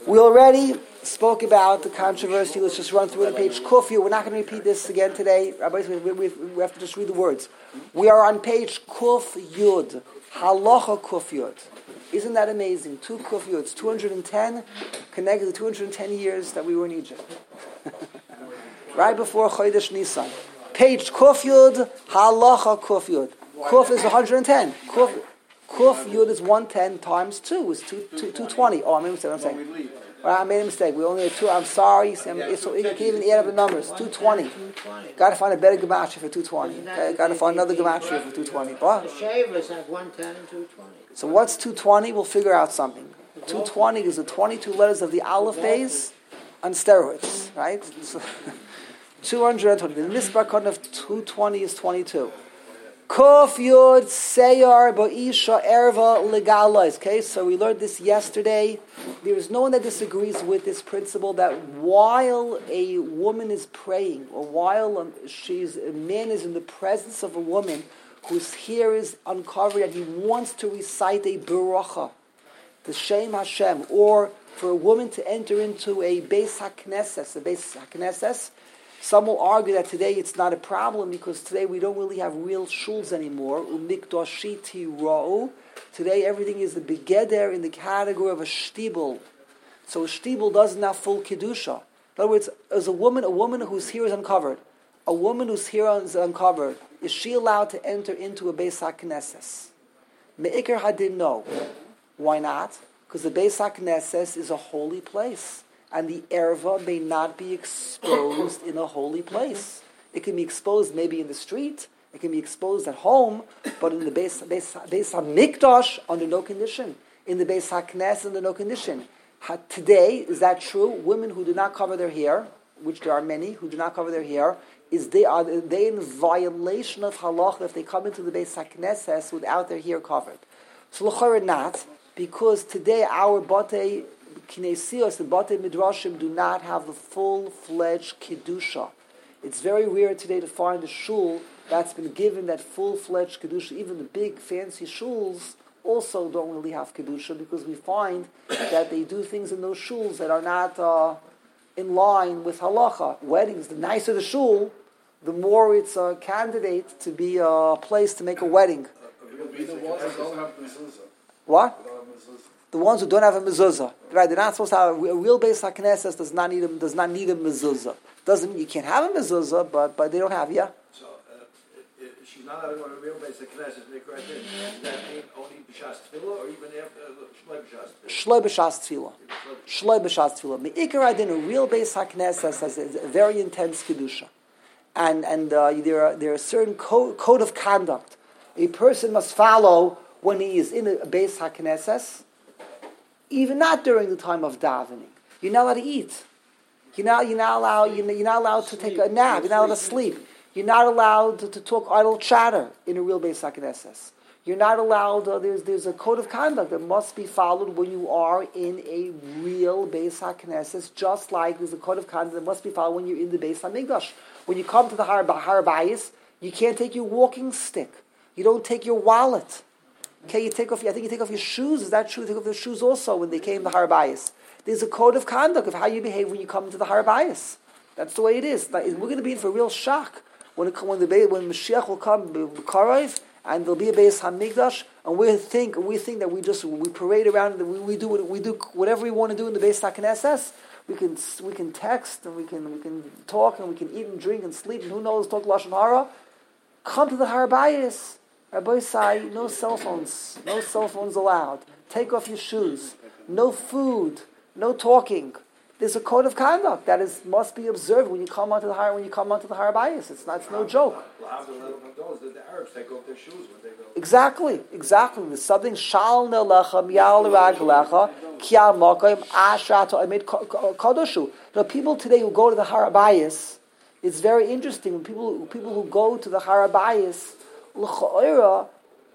We already spoke about the controversy. Let's just run through it on page Kufyu. We're not going to repeat this again today. Rabbis, we have to just read the words. We are on page Kuf Yud. Halacha Kuf Yud. Isn't that amazing? 2 Kuf Yuds, 210, connected to 210 years that we were in Egypt. Right before Chodesh Nisan. Page Kuf Yud, Halacha Kuf Yud. Kuf is 110. Kuf Yud is 110 times 2 is 220. Oh, I made a mistake. I'm saying. I made a mistake. We only have 2. I'm sorry. So you can even add up the numbers. 220. Got to find a better gematria for 220. Okay? Got to find another gematria for 220. The shavers have 110 and 220. So what's 220? We'll figure out something. 220 is the 22 letters of the Aleph Beis on steroids, right? So 220. The Nisbar of 220 is 22. Kof Yud Seyar Ba'isha Erva Legalize. Okay, so we learned this yesterday. There is no one that disagrees with this principle that while a woman is praying, or while a man is in the presence of a woman whose hair is uncovered and he wants to recite a beracha, the Shem Hashem, or for a woman to enter into a Beis HaKnesses, some will argue that today it's not a problem because today we don't really have real shuls anymore. Today everything is the begeder in the category of a shtibel. So a shtibel doesn't have full kedusha. In other words, as a woman whose hair is uncovered, is she allowed to enter into a Beis HaKnesses? Me'ikar hadin, no. Why not? Because the Beis HaKnesses is a holy place. And the erva may not be exposed in a holy place. It can be exposed maybe in the street. It can be exposed at home, but in the Beis HaMikdash under no condition. In the Beis HaKnesses under no condition. Today, is that true? Women who do not cover their hair, which there are many who do not cover their hair, are they in violation of halacha if they come into the Beis HaKnesses without their hair covered? So l'chorah not, because today our batei Kinesios, the Batei Midrashim, do not have the full-fledged Kedusha. It's very rare today to find a shul that's been given that full-fledged Kedusha. Even the big, fancy shuls also don't really have Kedusha because we find that they do things in those shuls that are not in line with halacha. Weddings, the nicer the shul, the more it's a candidate to be a place to make a wedding. What? The ones who don't have a mezuzah, right? They're not supposed to have a real Beis HaKnesses. Does not need a mezuzah. Doesn't mean you can't have a mezuzah, but they don't have. Yeah. So if she's not having a real Beis HaKnesses, does that mean only b'shas tefillah, or even after shloi b'shas tefillah? Shloi b'shas tefillah. Me'ikar adin, a real Beis HaKnesses has a very intense kedusha, and there are certain code of conduct a person must follow when he is in a Beis HaKnesses. Even not during the time of davening. You're not allowed to eat. You're not allowed to take a nap. You're not allowed to sleep. You're not allowed to talk idle chatter in a real Beis HaKnesses. You're not allowed, there's a code of conduct that must be followed when you are in a real Beis HaKnesses, just like there's a code of conduct that must be followed when you're in the Beis HaMikdash. When you come to the Har Bayis, you can't take your walking stick. You don't take your wallet. Okay, I think you take off your shoes. Is that true? You take off your shoes also when they came to Har Bayis. There's a code of conduct of how you behave when you come to the Har Bayis. That's the way it is. We're going to be in for a real shock when Mashiach will come, and there'll be a Beis HaMikdash, and we think that we parade around and we do whatever we want to do in the Beis HaKnesses. We can text and we can talk and we can eat and drink and sleep and who knows, talk Lashon Hara. Come to the Har Bayis. Rabbi say, no cell phones allowed. Take off your shoes. No food. No talking. There's a code of conduct that must be observed when you come onto the Har Bayis. It's no joke. The Arabs take off their shoes when they go. Exactly. There's something shal nelecha miyal raglecha kia makayim ashat amid kadoshu. Now, people today who go to the Har Bayis, it's very interesting. When people who go to the Har Bayis, l'cha'ira,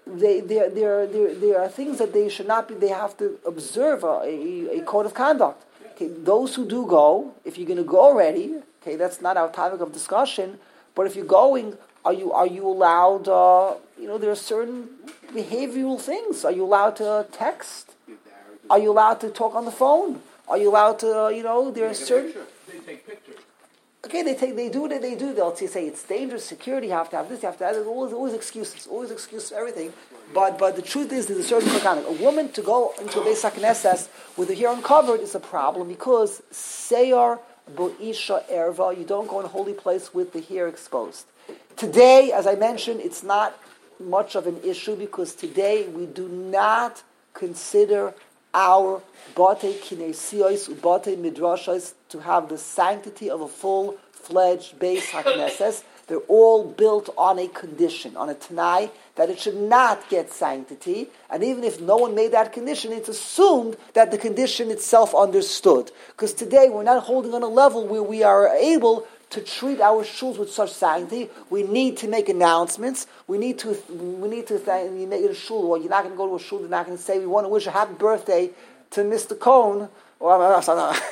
there are things that they should not be. They have to observe a code of conduct. Okay, those who do go, if you're going to go already, okay, that's not our topic of discussion. But if you're going, are you allowed? There are certain behavioral things. Are you allowed to text? Are you allowed to talk on the phone? Are you allowed to, there are certain... They take pictures. Okay, they do. They'll say it's dangerous, security, you have to have this, you have to have that. There's always excuses for everything. But the truth is, there's a certain mechanic. A woman to go into a Beis HaKnesses with her hair uncovered is a problem because Seyar Bo'isha Erva, you don't go in a holy place with the hair exposed. Today, as I mentioned, it's not much of an issue because today we do not consider our Bate Kinesios, Bate Midrashos to have the sanctity of a full-fledged Beis HaKnesses. They're all built on a condition, on a Tanai, that it should not get sanctity. And even if no one made that condition, it's assumed that the condition itself understood. Because today we're not holding on a level where we are able to treat our shuls with such sanctity. We need to make announcements. We need to make it a shul. Well, you're not going to go to a shul. You're not going to say we want to wish a happy birthday to Mr. Cohn. Or I was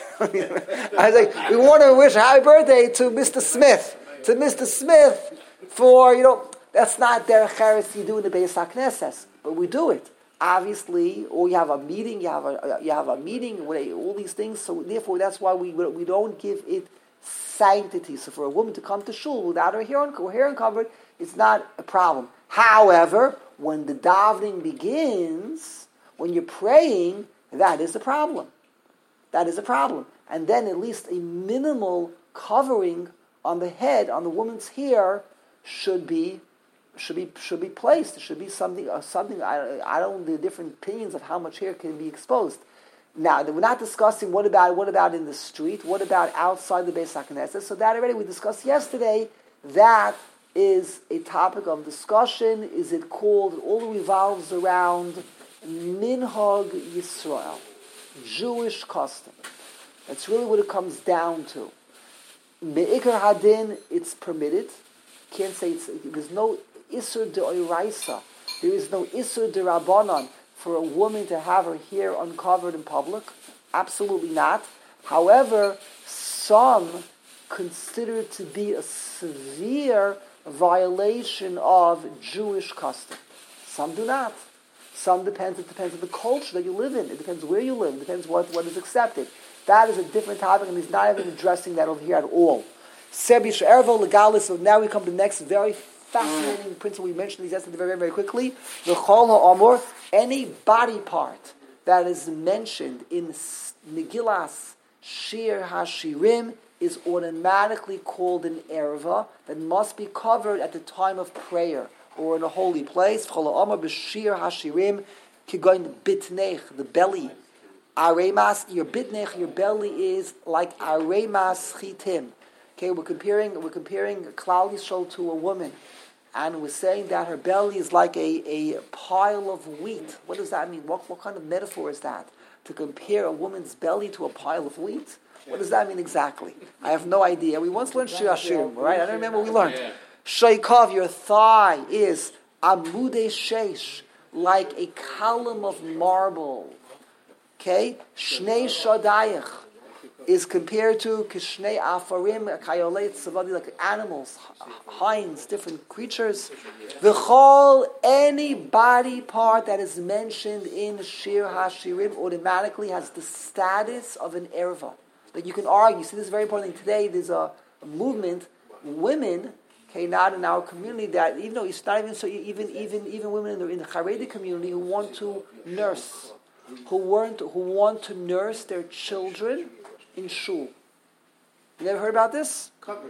like, we want to wish a happy birthday to Mr. Smith. To Mr. Smith for that's not derech eretz you do in the Beis HaKnesses, but we do it obviously. Or you have a meeting. You have a meeting with all these things. So therefore, that's why we don't give it sanctity. So for a woman to come to shul without her hair uncovered, it's not a problem. However, when the davening begins, when you're praying, that is a problem. That is a problem. And then at least a minimal covering on the head, on the woman's hair, should be placed. There should be something. I don't know the different opinions of how much hair can be exposed. Now, we're not discussing what about in the street, what about outside the Beis HaKnesses. So that already we discussed yesterday. That is a topic of discussion. Is it called? It all revolves around Minhag Yisrael, Jewish custom. That's really what it comes down to. Be'ikar hadin, it's permitted. Can't say there's no isur de'oraisa. There is no isur de'rabanan for a woman to have her hair uncovered in public. Absolutely not. However, some consider it to be a severe violation of Jewish custom. Some do not. It depends on the culture that you live in. It depends where you live. It depends what is accepted. That is a different topic, and he's not even addressing that over here at all. Sebish ervo legalis. So now we come to the next very fascinating principle. We mentioned these yesterday very, very quickly. The chol ha'amor, any body part that is mentioned in Megillas Shir HaShirim is automatically called an erva that must be covered at the time of prayer or in a holy place. Chol ha'amor b'shir HaShirim kigoin bitnech, the belly. Aremas, your bitnech, your belly is like aremas chitim. Okay, we're comparing Klal Yisrael to a woman, and we're saying that her belly is like a pile of wheat. What does that mean? What kind of metaphor is that? To compare a woman's belly to a pile of wheat? What does that mean exactly? I have no idea. We once learned Shir HaShirim, right? I don't remember what we learned. Sheikov, your thigh is amudei sheish, like a column of marble. Okay, Shnei Shadayich is compared to Kishnei Afarim, Kayolet Savadi, like animals, hinds, different creatures. V'chol, any body part that is mentioned in Shir HaShirim automatically has the status of an erva. Like you can argue, see, this is very important. Today there's a movement, women, okay, not in our community, that even though it's not even so, even women in the Haredi community who want to nurse. Who want to nurse their children in shul. You never heard about this? Covered.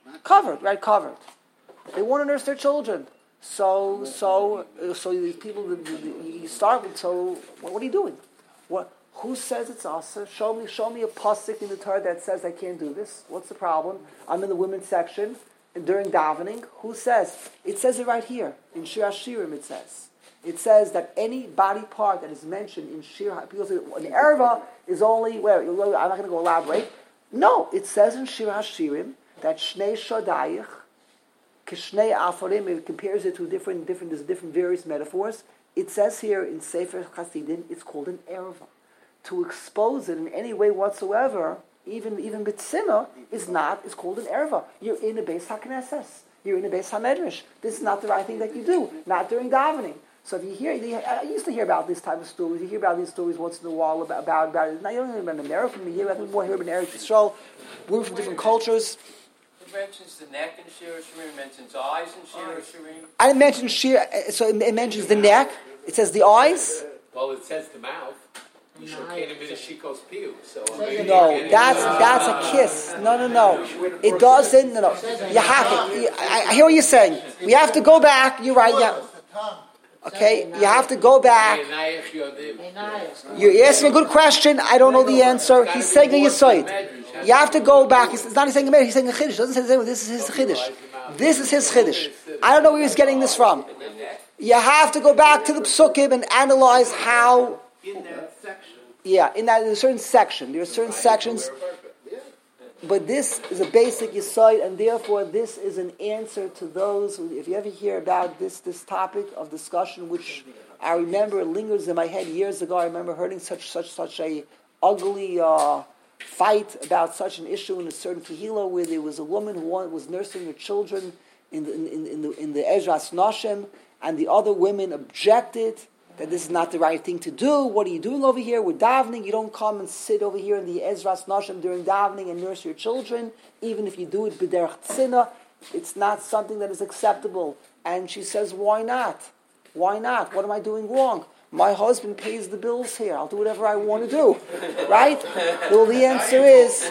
They want to nurse their children. So these people, you start with. So what are you doing? Who says it's asa? Show me a pasuk in the Torah that says I can't do this. What's the problem? I'm in the women's section and during davening. Who says? It says it right here in Shir HaShirim. It says that any body part that is mentioned in Shir, people say an erva is only, I'm not going to go elaborate. No, it says in Shir HaShirim that Shnei Shadayich, Kishnei Afarim, it compares it to different various metaphors. It says here in Sefer Chasidim, it's called an erva. To expose it in any way whatsoever, even B'tzimah, is called an erva. You're in a Beis HaKnesses. You're in a Beis HaMedrash. This is not the right thing that you do, not during davening. So if you hear, I used to hear about this type of stories. You hear about these stories once in a while about it. Now you don't hear about America. You hear about more here in Eretz Yisrael. We're from different cultures. It mentions the neck in Shira Shirim. It mentions eyes in Shira Shirim. I didn't mention Shira, so it mentions the neck. It says the eyes. Well, it says the mouth. So No, that's a kiss. No. It doesn't. No. You have to. I hear what you're saying. We have to go back. You're right. Yeah. Okay. You have to go back. You're asking a good question. I don't know the answer. He's saying a yisoid. You have to go back. It's not saying a marriage. He's saying a chiddush. He doesn't say this is his chiddush. This is his chiddush. I don't know where he's getting this from. You have to go back to the psukim and analyze how. In that section. Yeah, in a certain section. There are certain sections. But this is a basic yisoid, and therefore this is an answer to those who, if you ever hear about this topic of discussion, which I remember lingers in my head years ago. I remember hearing such a ugly fight about such an issue in a certain kehillah where there was a woman who was nursing her children in the Ezras Nashim, and the other women objected that this is not the right thing to do. What are you doing over here? We're davening. You don't come and sit over here in the Ezras Nashim during davening and nurse your children, even if you do it b'derech tzina. It's not something that is acceptable. And she says, why not? Why not? What am I doing wrong? My husband pays the bills here. I'll do whatever I want to do. Right? Well, the answer is,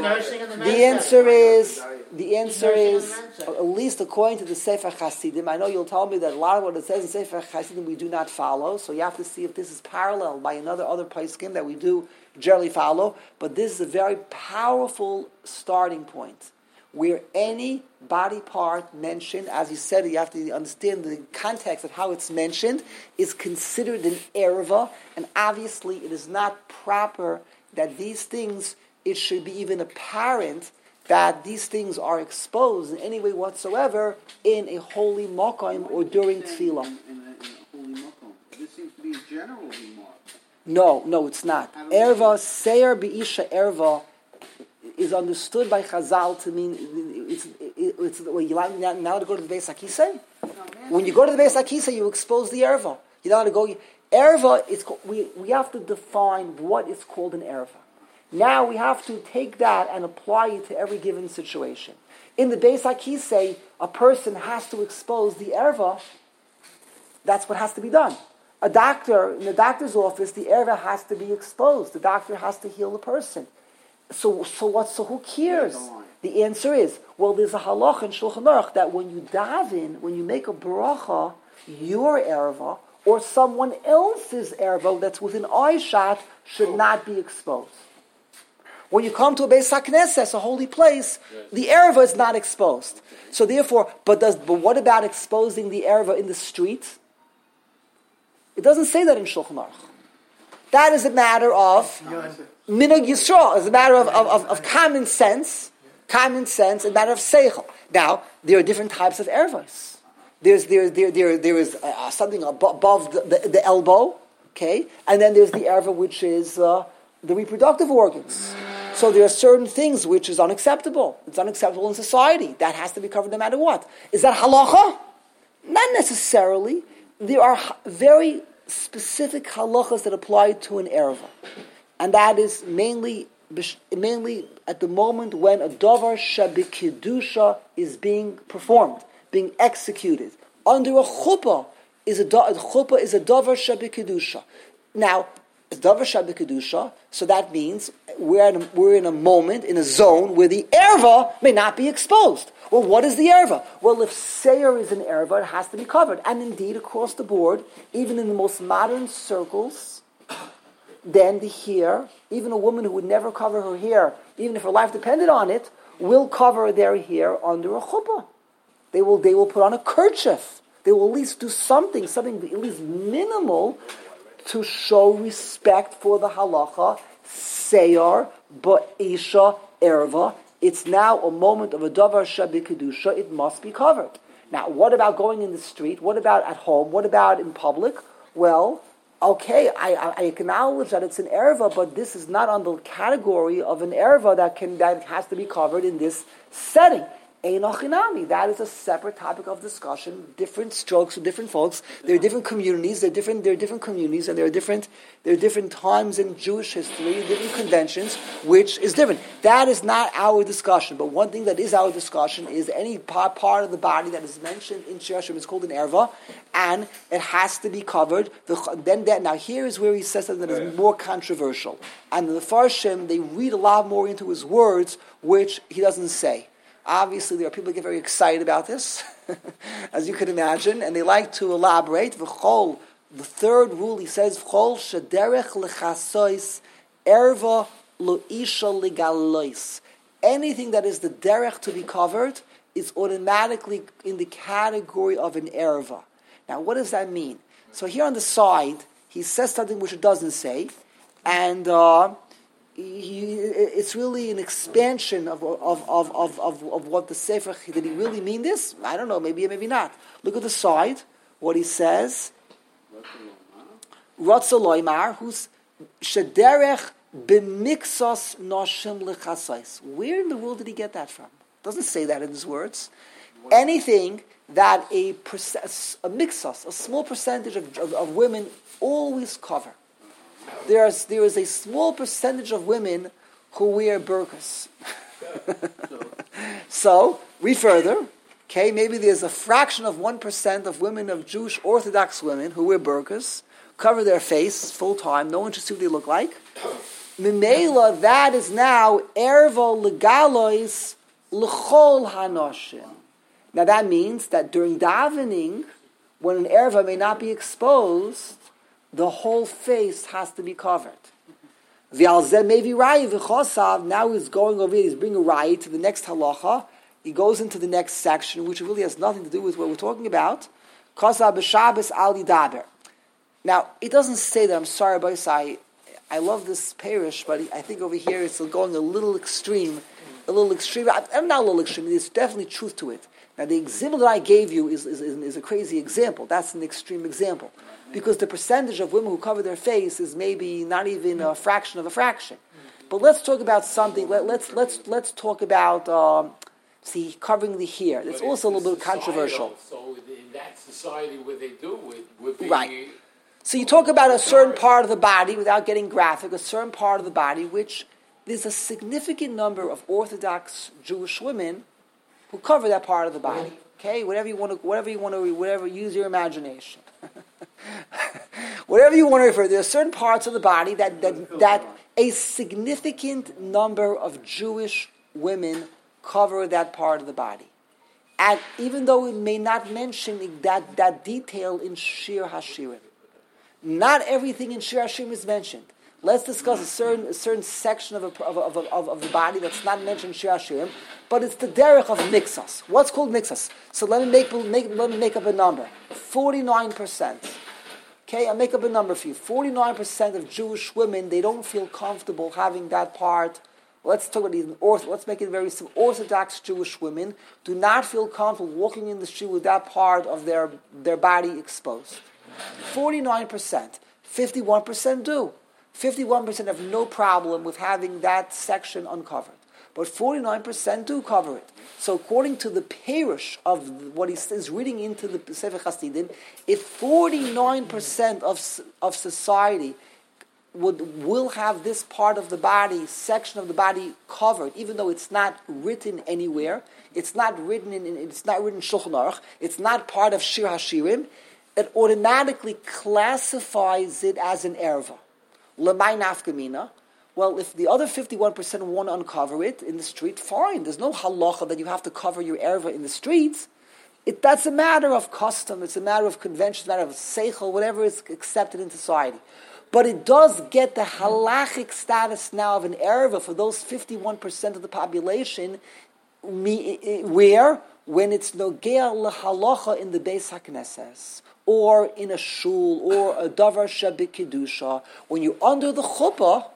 at least according to the Sefer Hasidim, I know you'll tell me that a lot of what it says in Sefer Hasidim we do not follow, so you have to see if this is parallel by other poskim that we do generally follow, but this is a very powerful starting point, where any body part mentioned, as you said, you have to understand the context of how it's mentioned, is considered an erva, and obviously it is not proper that these things, it should be even apparent that these things are exposed in any way whatsoever in a holy makom or during tefillah. In a holy makom. This seems to be a general remark. No, it's not. Erva, seir be'isha erva, is understood by Chazal to mean it's well, you now to go to the Beis HaKisei. When you go to the Beis HaKisei, you expose the erva. You know how to go. Erva is we have to define what is called an erva. Now we have to take that and apply it to every given situation. In the Beis HaKisei, a person has to expose the erva. That's what has to be done. A doctor, in the doctor's office, the erva has to be exposed. The doctor has to heal the person. So who cares? The answer is, well, there's a halach in Shulchan Aruch that when you daven, when you make a bracha, your erva or someone else's erva that's within eye shot should not be exposed. When you come to a Beis HaKnesses, a holy place, the erva is not exposed. So therefore, but what about exposing the erva in the street? It doesn't say that in Shulchan Aruch. That is a matter of minhag Yisrael. It's a matter of common sense, a matter of seichel. Now, there are different types of ervas. There is something above the elbow, okay, and then there's the erva which is the reproductive organs. So there are certain things which is unacceptable. It's unacceptable in society. That has to be covered no matter what. Is that halacha? Not necessarily. There are very specific halachas that apply to an erva. And that is mainly at the moment when a davar shebekedusha is being performed, being executed. Under a chuppah is a davar shebekedusha. Now, it's davar shebekedusha, so that means we're in a moment, in a zone where the erva may not be exposed. Well, what is the erva? Well, if seir is an erva, it has to be covered. And indeed, across the board, even in the most modern circles, then the hair, even a woman who would never cover her hair, even if her life depended on it, will cover their hair under a chuppah. They will put on a kerchief. They will at least do something at least minimal to show respect for the halacha, seir, ba'isha, erva. It's now a moment of a davar shebekedusha. It must be covered. Now, what about going in the street? What about at home? What about in public? Well, okay, I acknowledge that it's an erva, but this is not on the category of an erva that has to be covered in this setting. Einochinami. That is a separate topic of discussion. Different strokes for different folks. There are different communities. There are different communities, and there are different times in Jewish history, different conventions, which is different. That is not our discussion. But one thing that is our discussion is any part of the body that is mentioned in Shir Hashirim is called an erva, and it has to be covered. Now here is where he says something that is more controversial. And the Farshim, they read a lot more into his words, which he doesn't say. Obviously, there are people who get very excited about this, as you can imagine, and they like to elaborate. V'chol, the third rule, he says, V'chol shederech lechasois erva lo isha legalois. Anything that is the derech to be covered is automatically in the category of an erva. Now, what does that mean? So here on the side, he says something which it doesn't say, and it's really an expansion of what the Sefer, did he really mean this? I don't know, maybe not. Look at the side, what he says. Ratza loymar, who's shederech b'miksos noshim lechasais. Where in the world did he get that from? Doesn't say that in his words. Anything that a mixos, a small percentage of women always cover. There is a small percentage of women who wear burqas. So, read further. Okay, maybe there's a fraction of 1% of women, of Jewish Orthodox women who wear burqas, cover their face full time, no one should see what they look like. Mimela, that is now ervo legalois l'chol hanoshim. Now that means that during davening, when an erva may not be exposed, the whole face has to be covered. Now he's going over here, he's bringing a raya to the next halacha. He goes into the next section, which really has nothing to do with what we're talking about. Now, it doesn't say that, I'm sorry, but I love this parish, but I think over here it's going a little extreme. I'm not a little extreme, there's definitely truth to it. Now, the example that I gave you is a crazy example. That's an extreme example. Because the percentage of women who cover their face is maybe not even a fraction of a fraction. But let's talk about something. Let's talk about covering the hair. It's also a little bit controversial. So in that society, what they do would be right. So you talk about a certain part of the body, without getting graphic, a certain part of the body which there's a significant number of Orthodox Jewish women who cover that part of the body. Okay, whatever you want to, use your imagination. Whatever you want to refer, there are certain parts of the body that a significant number of Jewish women cover that part of the body. And even though it may not mention that detail in Shir Hashirim, not everything in Shir Hashirim is mentioned. Let's discuss a certain section of the body that's not mentioned in Shir Hashirim, but it's the derech of mixas. What's called mixas? So let me make up a number. 49%. Okay, I'll make up a number for you. 49% of Jewish women, they don't feel comfortable having that part. Let's talk about let's make it very simple. Orthodox Jewish women do not feel comfortable walking in the street with that part of their body exposed. 49%. 51% do. 51% have no problem with having that section uncovered. But 49% do cover it. So according to the parish of what he is reading into the Sefer Chassidim, if 49% of society will have this part of the body, section of the body covered, even though it's not written anywhere, it's not written in Shulchan Aruch, it's not part of Shir Hashirim, it automatically classifies it as an erva. L'may nafkamina. Well, if the other 51% want to uncover it in the street, fine. There's no halacha that you have to cover your erva in the streets. That's a matter of custom. It's a matter of convention. It's a matter of seichel, whatever is accepted in society. But it does get the halachic status now of an erva for those 51% of the population, where when it's nogea lahalacha in the Beis HaKnesses, or in a shul, or a davar shebikidusha, when you're under the chuppah,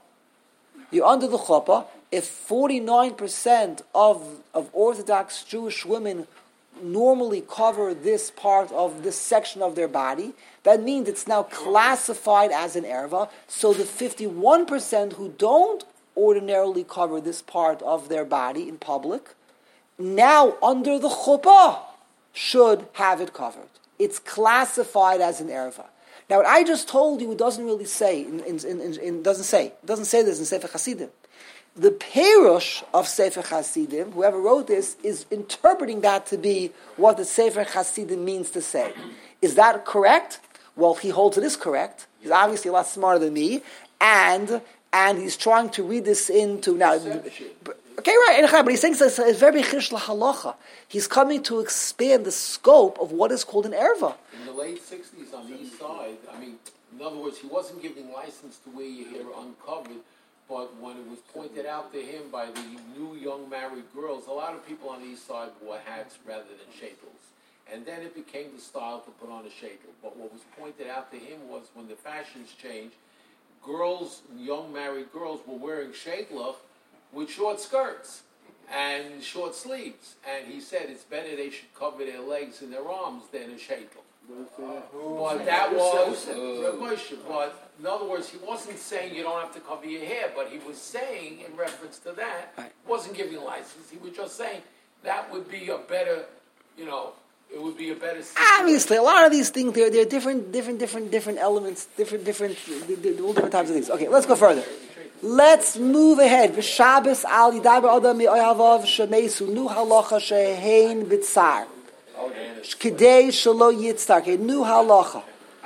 if 49% of Orthodox Jewish women normally cover this part of this section of their body, that means it's now classified as an erva. So the 51% who don't ordinarily cover this part of their body in public, now under the chuppah should have it covered. It's classified as an erva. Now, what I just told you doesn't really say. It doesn't say this in Sefer Hasidim. The Perush of Sefer Hasidim, whoever wrote this, is interpreting that to be what the Sefer Hasidim means to say. Is that correct? Well, he holds it is correct. He's obviously a lot smarter than me, and he's trying to read this into now. Okay, right, but he's saying it's very chish lahalacha. He's coming to expand the scope of what is called an erva. In the late 60s on the east side, in other words, he wasn't giving license to wear your hair uncovered, but when it was pointed out to him by the new young married girls, a lot of people on the east side wore hats rather than shekels. And then it became the style to put on a shekel. But what was pointed out to him was when the fashions changed, young married girls were wearing shekelach with short skirts and short sleeves. And he said it's better they should cover their legs and their arms than a shekel. But that was a question. But in other words, he wasn't saying you don't have to cover your hair, but he was saying in reference to that, wasn't giving license. He was just saying that would be a better, it would be a better situation. Obviously, a lot of these things, they're different elements, different types of things. Okay, let's go further. Let's move ahead. V'Shabbos al yidaber adam mi'oyavav shemesu nu halacha shehein b'tzar. K'dei shelo yitztar. A new halacha.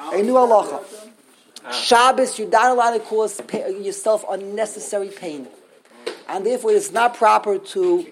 Shabbos, you're not allowed to cause yourself unnecessary pain. And therefore, it's not proper to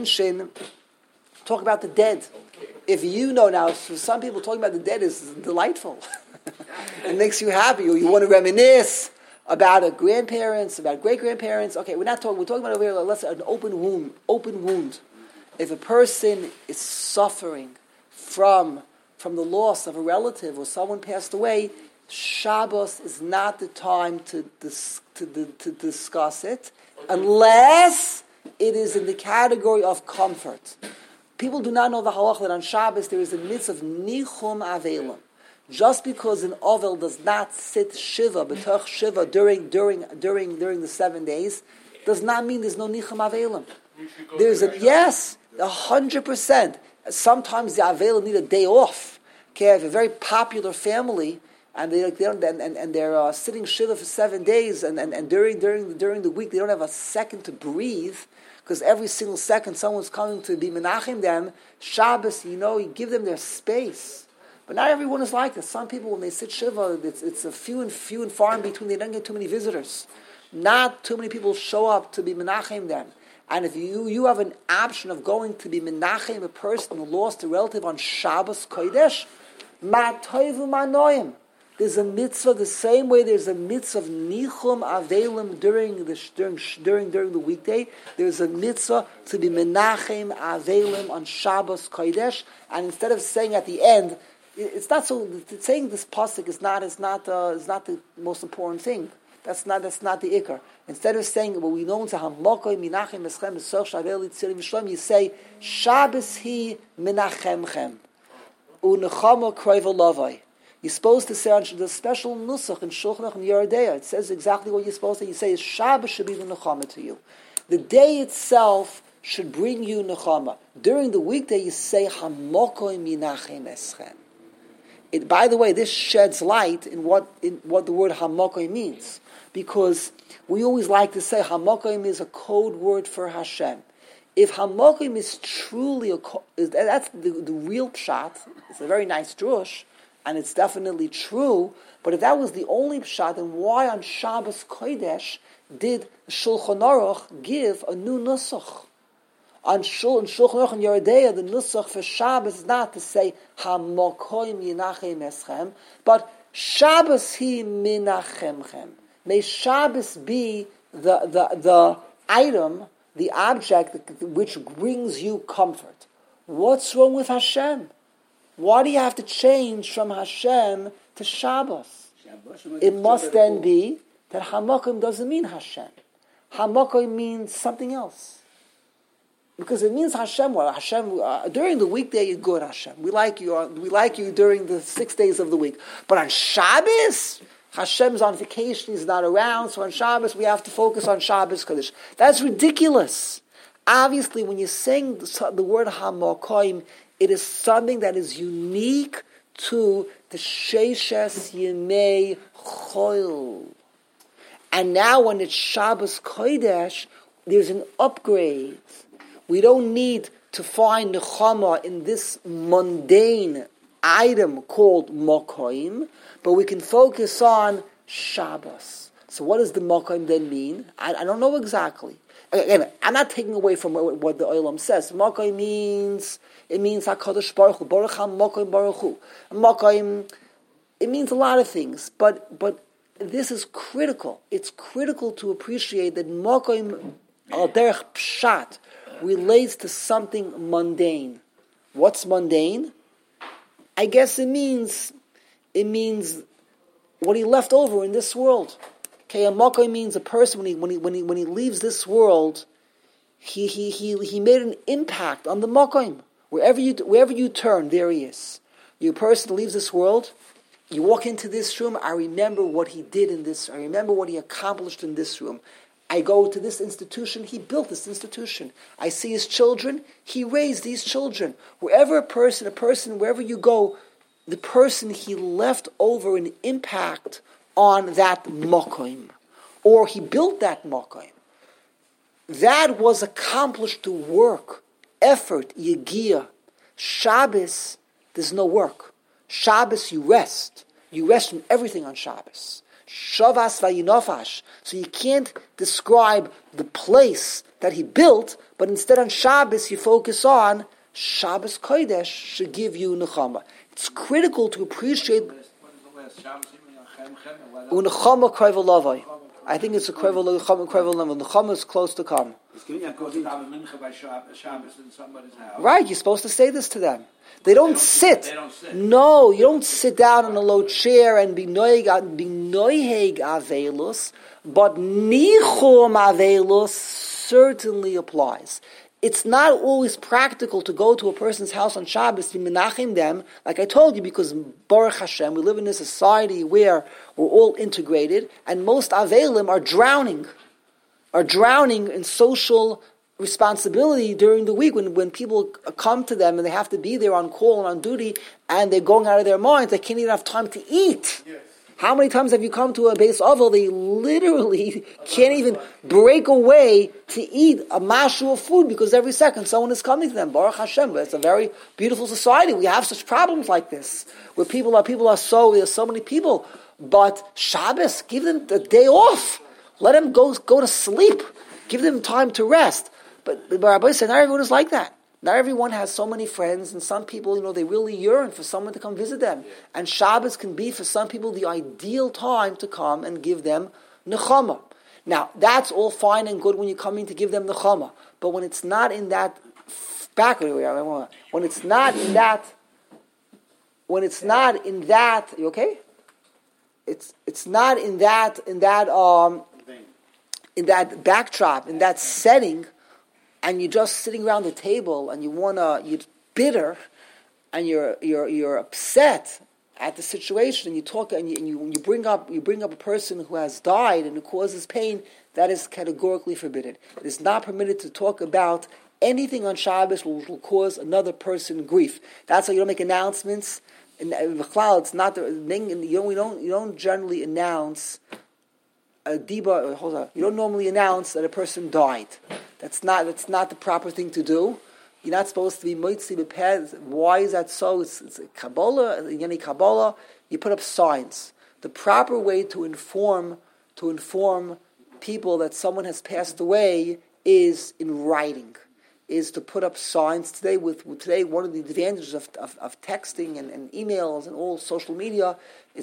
talk about the dead. If now, for some people, talking about the dead is delightful. It makes you happy. You want to reminisce about grandparents, about great-grandparents. Okay, we're talking about over here, let's say an open wound. If a person is suffering from the loss of a relative or someone passed away, Shabbos is not the time to discuss it, unless it is in the category of comfort. People do not know the halacha that on Shabbos there is a mitzvah of nichum avelim. Just because an ovel does not sit shiva, b'toch shiva during the 7 days, does not mean there's no nichum avelim. There's 100%. Sometimes the avelim need a day off. Okay, I have a very popular family, and they're sitting shiva for 7 days, and during the week they don't have a second to breathe, because every single second someone's coming to be menachem them. Shabbos, you give them their space. But not everyone is like this. Some people, when they sit shiva, it's a few and far in between. They don't get too many visitors. Not too many people show up to be menachem them. And if you have an option of going to be menachem a person who lost a relative on Shabbos Kodesh, ma toivu ma noim. There's a mitzvah the same way there's a mitzvah of nichum avelim during the weekday. There's a mitzvah to be menachem avelim on Shabbos Kodesh. And instead of saying at the end, it's not so. Saying this pasuk is not the most important thing. That's not the ikar. Instead of saying what we know to hamokoi minachem eschem esoch shavel itzirim v'shlom, you say Shabbos hi menachemchem unechama kroiva lavai. You're supposed to say on the special nusach in Shulchan Aruch and Yoreh De'ah. It says exactly what you're supposed to. You say Shabbos should be the nechama to you. The day itself should bring you nechama. During the weekday, you say hamokoi minachem eschem. By the way, this sheds light in what the word hamokim means, because we always like to say hamokim is a code word for Hashem. If hamokim is truly that's the real pshat. It's a very nice drush, and it's definitely true. But if that was the only pshat, then why on Shabbos Kodesh did Shulchan Aruch give a new nusach? On Shulchan Aruch and Yoreh De'ah, the nusach for Shabbos is not to say Hamokoim Yinachem Eschem, but Shabbos Hi Minachemchem. May Shabbos be the item, the object which brings you comfort. What's wrong with Hashem? Why do you have to change from Hashem to Shabbos? It must then be that Hamokoim doesn't mean Hashem. Hamokoim means something else. Because it means Hashem. Well, Hashem during the weekday you're good, Hashem. We like you during the 6 days of the week. But on Shabbos, Hashem's on vacation. He's not around. So on Shabbos we have to focus on Shabbos Kodesh. That's ridiculous. obviously when you're saying the word Hamakoim, it is something that is unique to the Sheishes Yemei Choil. And now when it's Shabbos Kodesh, there's an upgrade. We don't need to find Nechama in this mundane item called Mokoim, but we can focus on Shabbos. So what does the Mokoim then mean? I don't know exactly. Again, I'm not taking away from what the Olam says. Mokoim means HaKadosh Baruch Hu. Baruch HaMokoim Baruch Hu. Mokoim, it means a lot of things, but this is critical. It's critical to appreciate that Mokoim al derech pshat relates to something mundane. What's mundane? I guess it means what he left over in this world. Okay, a Mokoim means a person when he leaves this world, he made an impact on the Mokoim. Wherever you turn, there he is. Your person leaves this world. You walk into this room, I remember what he did in this, I remember what he accomplished in this room. I go to this institution, he built this institution. I see his children, he raised these children. Wherever a person, wherever you go, the person, he left over an impact on that mokoim. Or he built that mokoim. That was accomplished through work, effort, yegiyah. Shabbos, there's no work. Shabbos, you rest. You rest from everything on Shabbos. Shavas vayinofash. So you can't describe the place that he built, but instead on Shabbos you focus on Shabbos Kodesh should give you nechama. It's critical to appreciate Unechama Krevelavai. I think it's a Krevelavai. Nechama is close to come. Right, you're supposed to say this to them. They don't sit. No, you don't sit down in a low chair and be noiheg avelus, but nichum avelus certainly applies. It's not always practical to go to a person's house on Shabbos to menachim them, like I told you, because Baruch Hashem, we live in a society where we're all integrated, and most avelim are drowning in social responsibility during the week when people come to them and they have to be there on call and on duty and they're going out of their minds. They can't even have time to eat. Yes. How many times have you come to a base oval? They literally can't even break away to eat a mashu of food because every second someone is coming to them. Baruch Hashem. It's a very beautiful society. We have such problems like this where there's so many people. But Shabbos, give them the day off. Let them go to sleep. Give them time to rest. But Rabbi said, not everyone is like that. Not everyone has so many friends, and some people, they really yearn for someone to come visit them. And Shabbos can be, for some people, the ideal time to come and give them nechama. Now, that's all fine and good when you're coming to give them nechama. But when it's not in that, you okay? It's not in that backdrop, in that setting, and you're just sitting around the table and you're bitter and you're upset at the situation, and you talk and you bring up a person who has died and who causes pain, that is categorically forbidden. It is not permitted to talk about anything on Shabbos which will cause another person grief. That's why you don't make announcements. In Bechlal, it's not you don't generally announce a diba. Hold on. You don't normally announce that a person died. That's not the proper thing to do. You're not supposed to be moitzi b'peh. Why is that so? It's Kabbalah, Yeni Kabbalah. You put up signs. The proper way to inform people that someone has passed away is in writing. Is to put up signs. Today, one of the advantages of texting and emails and all social media,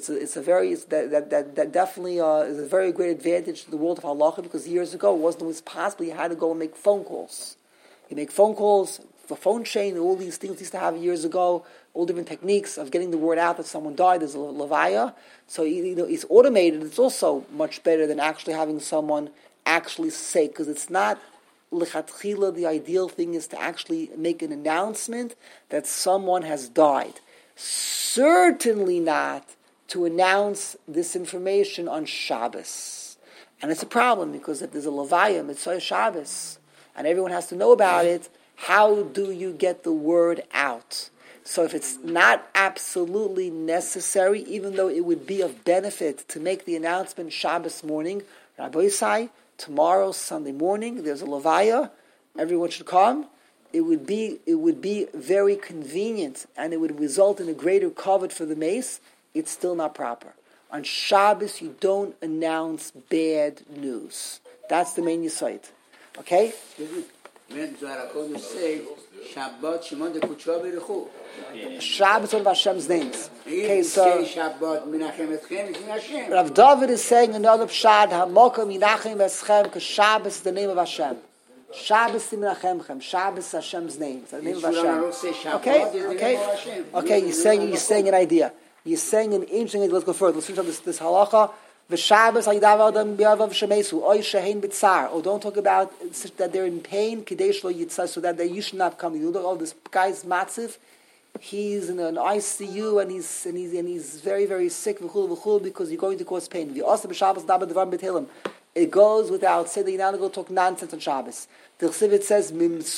that definitely is a very great advantage to the world of halacha, because years ago it wasn't always possible. You had to go and make phone calls. You make phone calls, the phone chain, all these things used to have years ago, all different techniques of getting the word out that someone died. There's a levaya. So it's automated. It's also much better than actually having someone actually say, because it's not lichatchila. The ideal thing is to actually make an announcement that someone has died. Certainly not to announce this information on Shabbos. And it's a problem, because if there's a levaya, mitzvah Shabbos, and everyone has to know about it, how do you get the word out? So if it's not absolutely necessary, even though it would be of benefit to make the announcement Shabbos morning, Rabbi Yisai, tomorrow, Sunday morning, there's a levaya, everyone should come. It would be very convenient, and it would result in a greater kavod for the mace. It's still not proper. On Shabbos, you don't announce bad news. That's the main yesod. Okay? Shabbos one of Hashem's names. Okay, so Rav David is saying another pshad, Hamokom Yinachem Eschem, because Shabbos is the name of Hashem. Shabbos Timnachemchem. Shabbos is Hashem's name. It's the name of Hashem. Okay. You're saying an idea. You're saying an interesting idea. Let's go further. Let's finish up this halacha. V'Shabbos haydav adam bi'avav shemesu oy shehein b'tzar. Oh, don't talk about that they're in pain. Kadesh lo yitzah, so that you should not come. You know, this guy's matziv. He's in an ICU and he's very, very sick because you're going to cause pain. It goes without saying that you're not going to talk nonsense on Shabbos. The Chsivit says,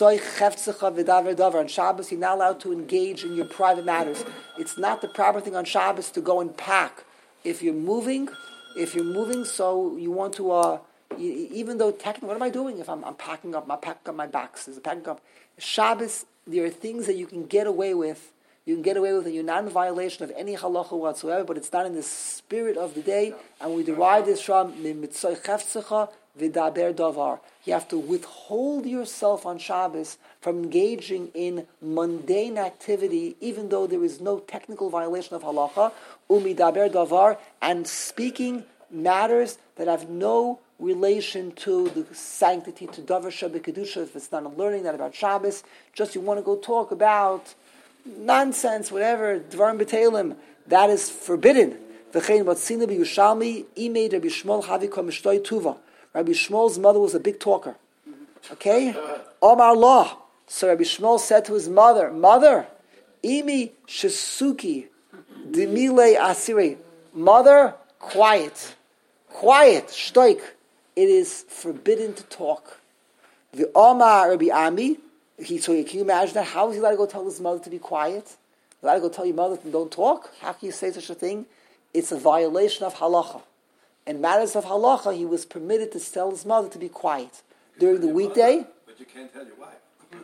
on Shabbos you're not allowed to engage in your private matters. It's not the proper thing on Shabbos to go and pack. If you're moving, so you want to, even though technically, what am I doing if I'm packing up my boxes, packing up? Shabbos, there are things that you can get away with. You can get away with it. You're not in violation of any halacha whatsoever, but it's not in the spirit of the day. And we derive this from mitzvah chefzecha v'daber davar. You have to withhold yourself on Shabbos from engaging in mundane activity, even though there is no technical violation of halacha, umidaber davar, and speaking matters that have no relation to the sanctity, to davar shabbat if it's not learning that about Shabbos. Just you want to go talk about nonsense, whatever, dvarim b'teilim, that is forbidden. V'chein batzina b'Yushalmi imei Rabbi Shmuel haviko mishtoi tuva. Rabbi Shmuel's mother was a big talker. Okay? Omar Allah. So Rabbi Shmuel said to his mother, imi shesuki demile asiri. Mother, quiet, shtoik. It is forbidden to talk. The Omar Rabbi Ami. So can you imagine that? How is he allowed to go tell his mother to be quiet? Allowed to go tell your mother to don't talk? How can you say such a thing? It's a violation of halacha. In matters of halacha, he was permitted to tell his mother to be quiet. During the weekday... But you can't tell your wife.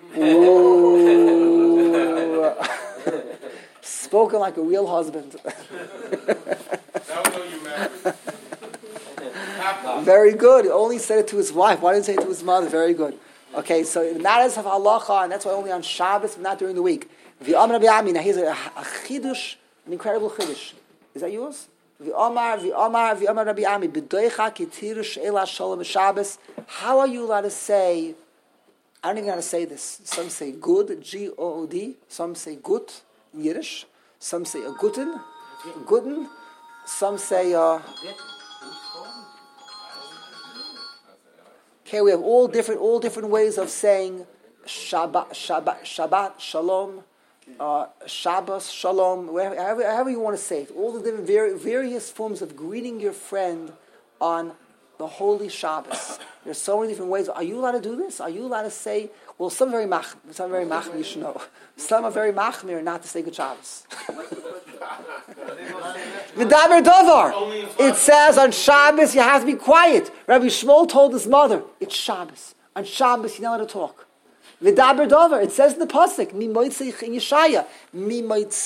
Spoken like a real husband. That was you married. Very good. He only said it to his wife. Why didn't he say it to his mother? Very good. Okay, so in matters of halacha, and that's why only on Shabbos, but not during the week. Now here's a chidush, an incredible chidush. Is that yours? How are you allowed to say, I don't even know how to say this. Some say good, G-O-O-D. Some say gut in Yiddish. Some say a guten. Some say... Okay, we have all different ways of saying Shabbat, Shalom, Shabbos, Shalom, however you want to say it. All the different various forms of greeting your friend on the holy Shabbos. There's so many different ways. Are you allowed to do this? Are you allowed to say? Well, some are very machmir. You should know. Some are very machmir not to say good Shabbos. V'daber davar. It says on Shabbos you have to be quiet. Rabbi Shmuel told his mother, it's Shabbos. On Shabbos you're not allowed to talk. V'daber davar. It says in the pasuk, mi moitzei in Yeshaya, mi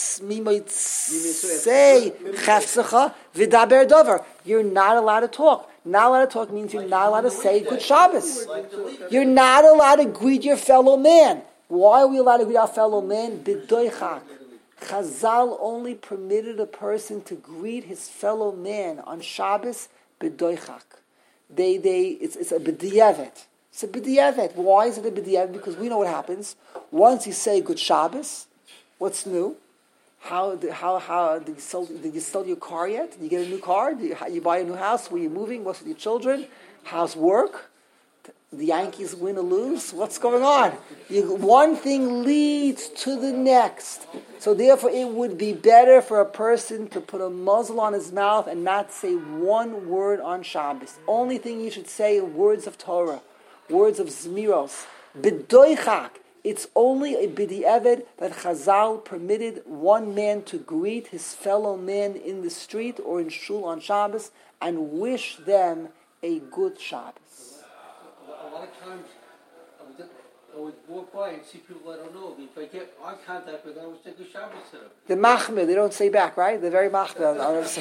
moitzei chefzecha v'daber davar. You're not allowed to talk. Not allowed to talk means you're not allowed to say good Shabbos. You're not allowed to greet your fellow man. Why are we allowed to greet our fellow man? B'doichak. Chazal only permitted a person to greet his fellow man on Shabbos b'doichak. It's a b'diavad. It's a b'diavad. Why is it a b'diavad? Because we know what happens. Once you say good Shabbos, what's new? How did you sell your car yet? Did you get a new car? You buy a new house? Where you moving? What's with your children? How's work? The Yankees win or lose? What's going on? One thing leads to the next. So therefore it would be better for a person to put a muzzle on his mouth and not say one word on Shabbos. Only thing you should say are words of Torah, words of Zmiros, B'doichak. It's only a b'di'evet that Chazal permitted one man to greet his fellow man in the street or in shul on Shabbos and wish them a good Shabbos. A lot of times, I would walk by and see people I don't know. If I get eye contact with them, I would say good Shabbos to them. The machmir, they don't say back, right? They're very machmir.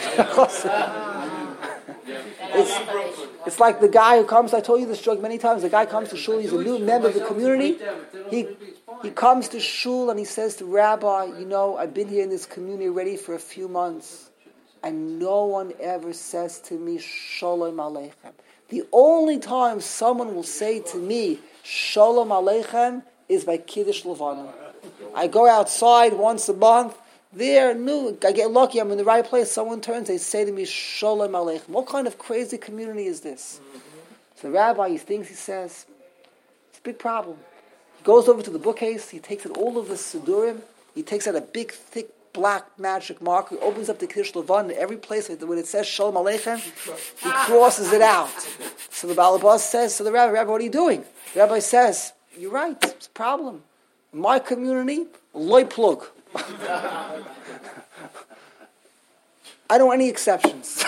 It's like the guy who comes, I told you this joke many times, the guy comes to shul, he's a new member of the community. He comes to shul and he says to Rabbi, I've been here in this community already for a few months and no one ever says to me, Shalom Aleichem. The only time someone will say to me, Shalom Aleichem, is by Kiddush Levana. I go outside once a month, I get lucky, I'm in the right place, someone turns, they say to me, Shalom Aleichem. What kind of crazy community is this? So the rabbi, he says, it's a big problem. He goes over to the bookcase, he takes out all of the Sidurim, he takes out a big, thick, black magic marker, he opens up the Kiddush Levana, and every place when it says Shalom Aleichem, he crosses it out. So the Balabas says, so the rabbi, what are you doing? The rabbi says, you're right, it's a problem. In my community, loy plug. I don't want any exceptions.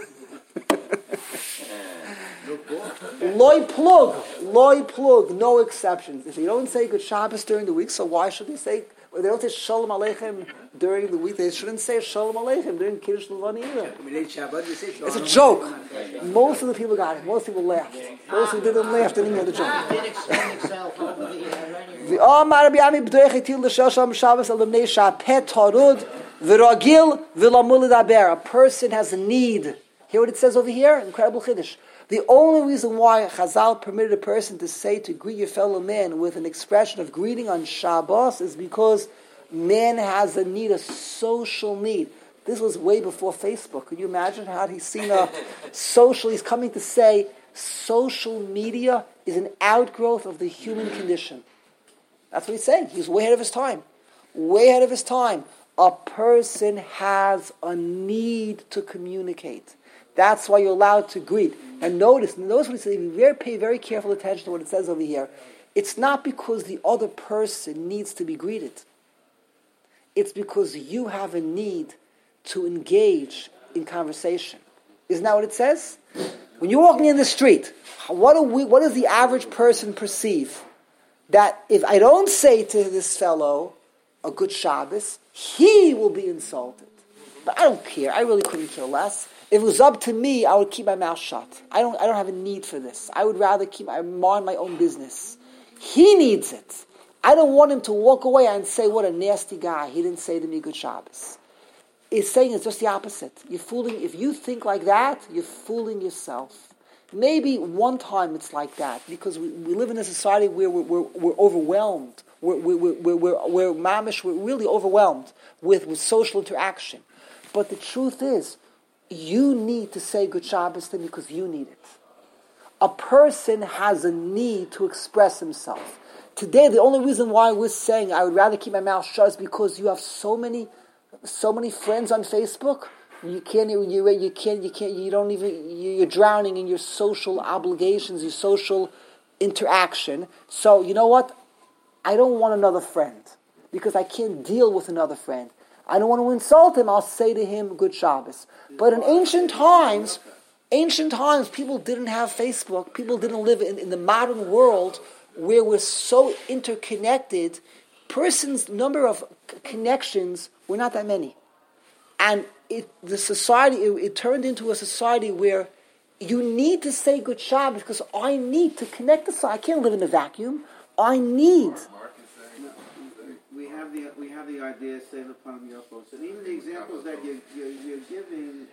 Loy plug, no exceptions. If you don't say good Shabbos during the week, so why should they say? They don't say Shalom Aleichem during the week. They shouldn't say Shalom Aleichem during Kiddush Levana either. It's a joke. Most of the people got it. Most people laughed. Those who didn't laugh didn't hear the joke. A person has a need. Hear what it says over here? Incredible Chiddush. The only reason why Chazal permitted a person to say to greet your fellow man with an expression of greeting on Shabbos is because man has a need, a social need. This was way before Facebook. Could you imagine how he's seen he's coming to say social media is an outgrowth of the human condition. That's what he's saying. He's way ahead of his time. Way ahead of his time. A person has a need to communicate. That's why you're allowed to greet. And notice what it says. Pay very careful attention to what it says over here. It's not because the other person needs to be greeted. It's because you have a need to engage in conversation. Isn't that what it says? When you're walking in the street, what does the average person perceive? That if I don't say to this fellow a good Shabbos, he will be insulted. But I don't care. I really couldn't care less. If it was up to me, I would keep my mouth shut. I don't have a need for this. I would rather mind my own business. He needs it. I don't want him to walk away and say, what a nasty guy. He didn't say to me good Shabbos. It's saying it's just the opposite. If you think like that, you're fooling yourself. Maybe one time it's like that, because we live in a society where we're overwhelmed. We're really overwhelmed with social interaction. But the truth is, you need to say good Shabbos to him because you need it. A person has a need to express himself. Today, the only reason why we're saying I would rather keep my mouth shut is because you have so many friends on Facebook. You're drowning in your social obligations, your social interaction. So you know what? I don't want another friend because I can't deal with another friend. I don't want to insult him. I'll say to him, good Shabbos. But in ancient times, people didn't have Facebook. People didn't live in the modern world where we're so interconnected. Person's number of connections were not that many. And it turned into a society where you need to say good Shabbos because I need to connect the society. I can't live in a vacuum. I need. We have the idea save upon Yofos, and even the examples that you're giving,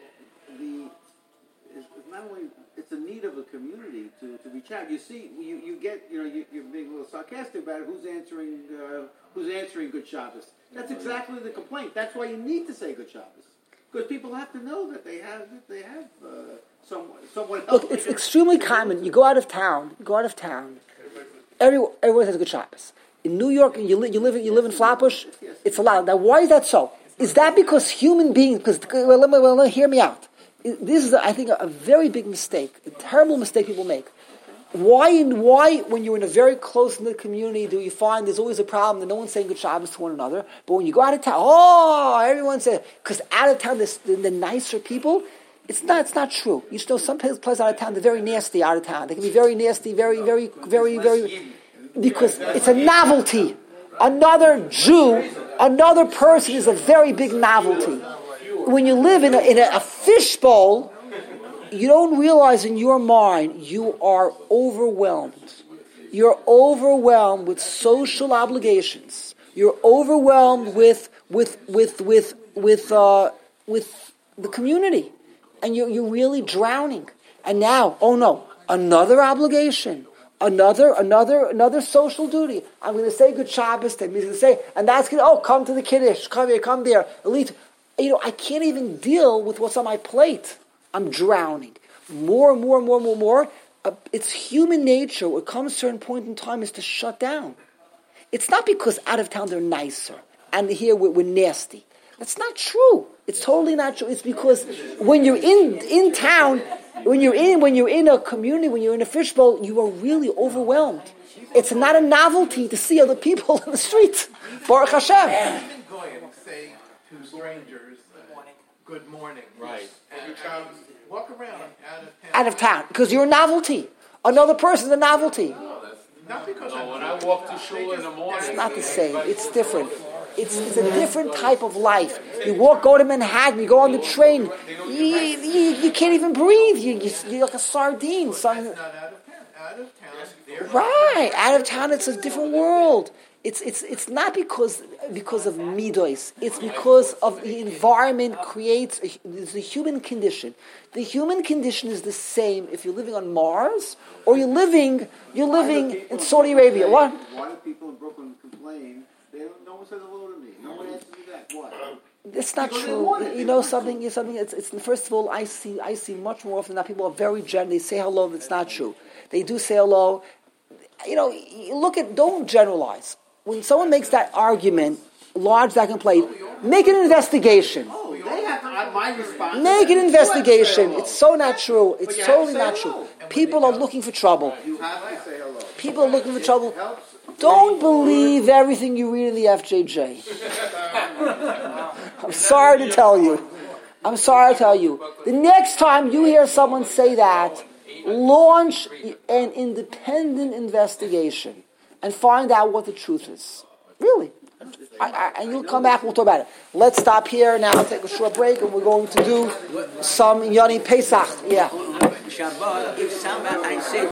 not only it's a need of a community to reach out. You see, you get you're being a little sarcastic about it. Who's answering good Shabbos? That's exactly the complaint. That's why you need to say good Shabbos, because people have to know that they have someone else. Look, it's extremely common. You go out of town. Everyone says good Shabbos. In New York, you live in Flatbush, it's allowed. Now, why is that so? Is that because human beings? Hear me out. This is, I think, a very big mistake, a terrible mistake people make. Why, when you're in a very close-knit community, do you find there's always a problem that no one's saying good Shabbos to one another? But when you go out of town, everyone says, because out of town, the nicer people, it's not true. You should know some places out of town, they're very nasty out of town. They can be very nasty, very, very, very, very, because it's a novelty. Another Jew, another person is a very big novelty. When you live in a fishbowl, you don't realize in your mind you are overwhelmed. You're overwhelmed with social obligations. You're overwhelmed with the community, and you're really drowning. And now, another obligation, another social duty. I'm going to say good Shabbos. He's going to say, and that's going to come to the Kiddush, come here, come there. Elite, I can't even deal with what's on my plate. I'm drowning. More. It's human nature. What comes to a certain point in time is to shut down. It's not because out of town they're nicer and here we're nasty. That's not true. It's totally not true. It's because when you're in town, when you're in a community, when you're in a fishbowl, you are really overwhelmed. It's not a novelty to see other people in the street. Baruch Hashem. Say to strangers, good morning. Right. And walk around out of town, because you're a novelty. Another person's a novelty. Not because when I walk to shul in the morning, it's not the same. It's different. It's a different type of life. You go to Manhattan, you go on the train, you can't even breathe. You're like a sardine. That's not out of town. Out of town. Right. Out of town, it's a different world. It's not because of midos. It's because of the environment creates the human condition. The human condition is the same if you're living on Mars or you're living in Saudi Arabia. What? Why do people in Brooklyn complain? No one says hello to me. No one answers me that. Why? That's not true. You know something. It's first of all, I see much more often that people are very gentle. They say hello. That's not true. They do say hello. Don't generalize. When someone makes that argument, large that complaint, make an investigation. They have my response. Make an investigation. It's so not true. It's totally not true. People are looking for trouble. You have to say hello. People are looking for trouble. Don't believe everything you read in the FJJ. I'm sorry to tell you. The next time you hear someone say that, launch an independent investigation and find out what the truth is. Really. And you'll come back, we'll talk about it. Let's stop here now, take a short break, and we're going to do some Yoni Pesach. Yeah. Shabbat, if somebody, I say